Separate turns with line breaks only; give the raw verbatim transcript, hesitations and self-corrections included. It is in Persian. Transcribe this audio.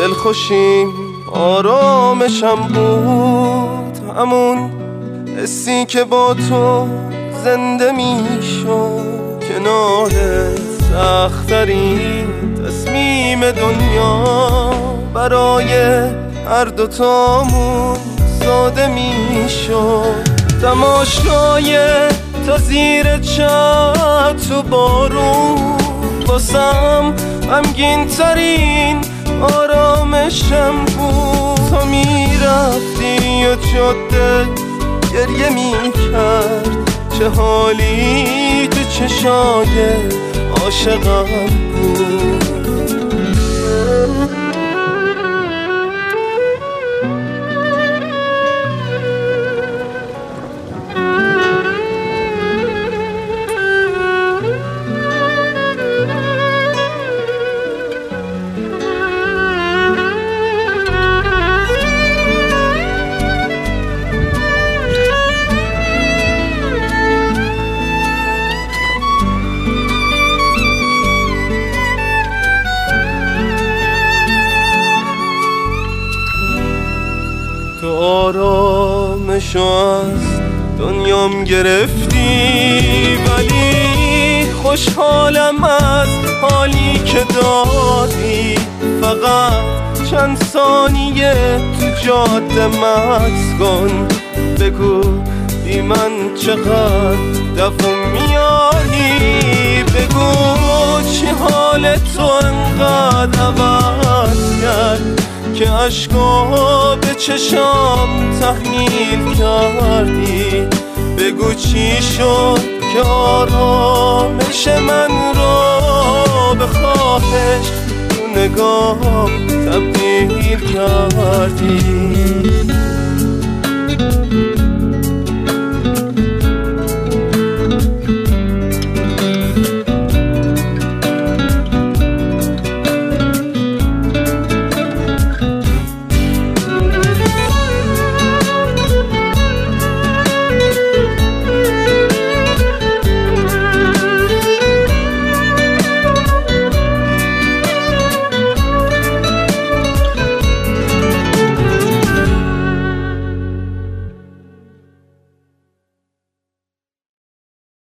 دلخوشیم آرامشم بود، همون حسی که با تو زنده میشد. کنارت سخت‌ترین تصمیم دنیا برای هر دوتامون ساده میشد. تماشای تا زیر چتر تو بارون واسم غمگین ترین آرامشم بود. تا میرفتی و جاده گریه میکرد، چه حالی تو چشای عاشقم بود. تو آرامشو از دنیام گرفتی، ولی خوشحالم از حالی که دادی. فقط چند ثانیه تو جاده مکث کن، بگو بی من چقدر دفع میانی. بگو چی حال تو انقدر عوض کرد که عشقا به چشام تحمیل کردی. بگو چی شد که آرامش من رو به خواهش تو نگاه تبدیل کردی.